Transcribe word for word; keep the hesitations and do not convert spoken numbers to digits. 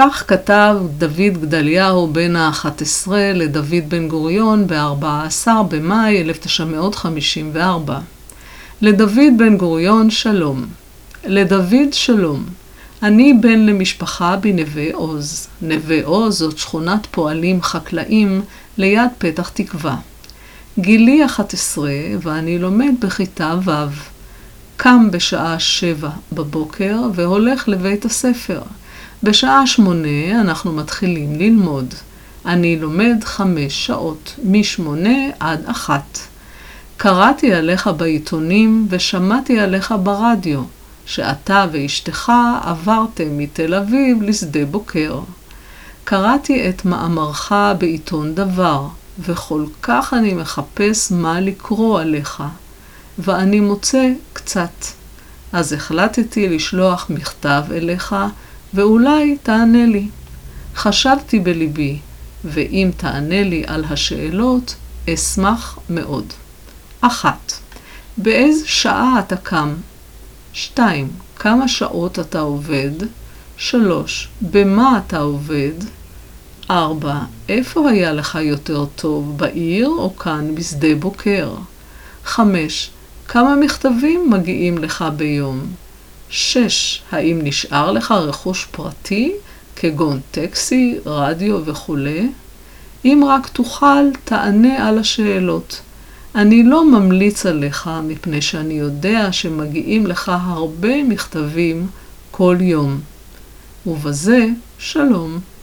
כך כתב דוד גדליהו בן ה-אחת עשרה לדוד בן גוריון ב-ארבעה עשר במאי אלף תשע מאות חמישים וארבע. לדוד בן גוריון שלום. לדוד שלום. אני בן למשפחה בנווה עוז. נווה עוז זאת שכונת פועלים חקלאים ליד פתח תקווה. גילי אחת עשרה ואני לומד בכיתה ו'. קם בשעה שבע בבוקר והולך לבית הספר. בשעה שמונה אנחנו מתחילים ללמוד. אני לומד חמש שעות, משמונה עד אחת. קראתי עליך בעיתונים ושמעתי עליך ברדיו, שאתה ואשתך עברתם מתל אביב לשדה בוקר. קראתי את מאמרך בעיתון דבר, וכל כך אני מחפש מה לקרוא עליך, ואני מוצא קצת. אז החלטתי לשלוח מכתב אליך, ואולי תענה לי. חשבתי בליבי, ואם תענה לי על השאלות, אשמח מאוד. אחת. באיזה שעה אתה קם? שתיים. כמה שעות אתה עובד? שלוש. במה אתה עובד? ארבע. איפה היה לך יותר טוב, בעיר או כאן בשדה בוקר? חמש. כמה מכתבים מגיעים לך ביום? שש. האם נשאר לך רכוש פרטי, כגון טקסי, רדיו וכו'? אם רק תוכל, תענה על השאלות. אני לא ממליץ עליך מפני שאני יודע שמגיעים לך הרבה מכתבים כל יום. ובזה שלום.